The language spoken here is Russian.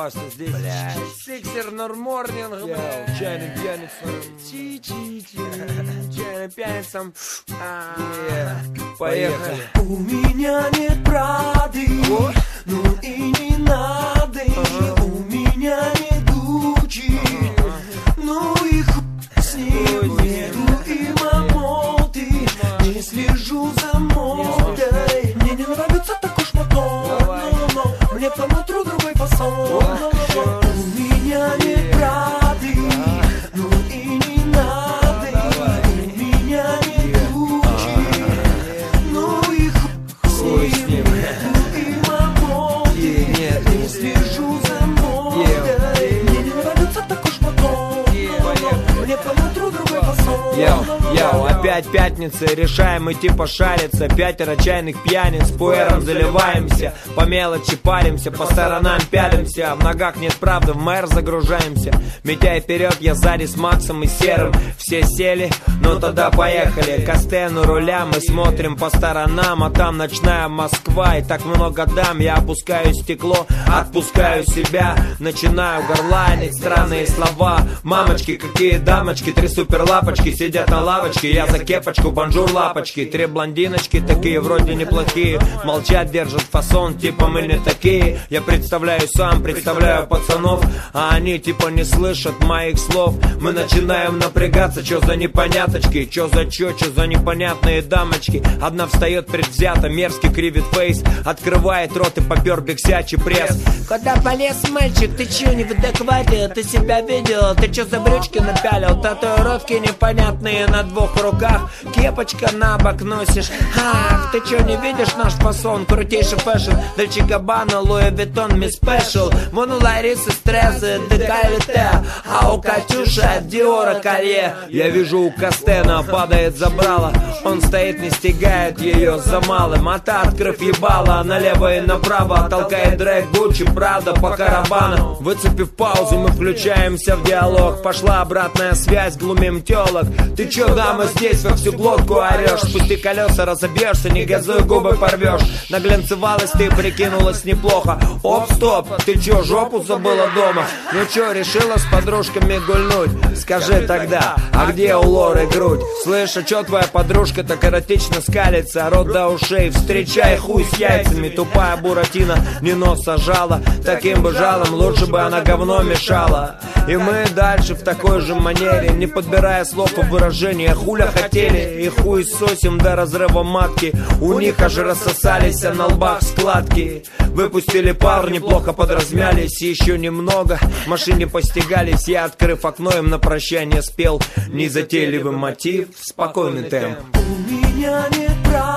просто здесь. Сиксер Норморнинг, чайным пьяницам. Чайным пьяницам. Поехали. У меня нет правды, ну и не надо. У меня нет Гуччи, ну и с ним. Еду и мамоты, не слежу за модой. Мне не нравится такой шматон, мне по нутру другой фасон. У меня нет правды, ну и не надо. У меня нет Гуччи, ну и хуй с ним. Еду и мамоты, не слежу за модой. Мне не нравится такой шматон, мне по нутру другой фасон. Йоу, опять пятница, решаем идти пошариться. 5 чайных пьяниц, пуэром заливаемся. По мелочи паримся, по сторонам пялимся. В ногах нет правды, в мэр загружаемся. Митяй вперед, я сзади с Максом и Серым. Все сели, ну тогда поехали. Костен у руля, мы смотрим по сторонам. А там ночная Москва, и так много дам. Я опускаю стекло, отпускаю себя. Начинаю горланить странные слова. Мамочки, какие дамочки, 3 суперлапочки сидят на лавочке, я за кепочку, бонжур лапочки. 3 блондиночки, такие вроде неплохие. Молчат, держат фасон, типа мы не такие. Я представляю сам, представляю пацанов, а они типа не слышат моих слов. Мы начинаем напрягаться, чё за непоняточки, чё за непонятные дамочки. Одна встает предвзято, мерзкий кривит фейс, открывает рот и попер биксячий пресс. Куда полез, мальчик, ты чё не в адеквате? Ты себя видел, ты чё за брючки напялил? Татуировки непонятные на 2 руках, кепочка на бок носишь. Ах, ты чё не видишь наш фасон? Крутейший фэшн, Дольче Габбана, Луи Виттон, ми спешл. Вон у Ларисы стрессы, декольте, а у Катюши от Диора колье. Я вижу, у Костена падает забрало. Он стоит, не стягает ее за малым. А та, открыв ебало, налево и направо толкает дрэк Гуччи, Прада по карабану. Выцепив паузу, мы включаемся в диалог. Пошла обратная связь, глумим телок. Ты чё, дама, здесь во всю глотку орешь? Спусти колеса, разобьешься, не газуй, губы порвешь. Наглянцевалась ты, прикинулась неплохо. Оп, стоп, ты чё, жопу забыла дома? Ну чё, решила с подружками гульнуть? Скажи тогда, а где у Лоры грудь? Слышь, а чё твоя подружка так эротично скалится? Рот до ушей, встречай хуй с яйцами. Тупая буратино не нос сажала. Таким бы жалом лучше бы она говно мешала. И мы дальше в такой же манере, не подбирая слов и выражения. Хуля хотели и хуй сосим до разрыва матки. У них аж рассосались, а на лбах складки. Выпустили пар, неплохо подразмялись. Еще немного, в машине постигались. Я, открыв окно, им на прощание спел незатейливый мотив, спокойный темп. У меня нет прав.